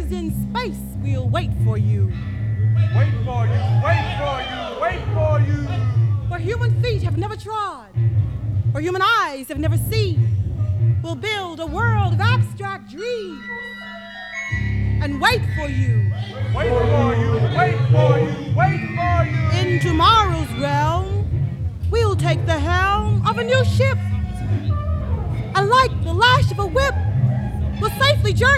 stars in space, we'll wait for you. Wait for you, wait for you, wait for you. Where human feet have never trod, where human eyes have never seen, we'll build a world of abstract dreams and wait for you. Wait for you, wait for you, wait for you. In tomorrow's realm, we'll take the helm of a new ship, and like the lash of a whip, we'll safely journey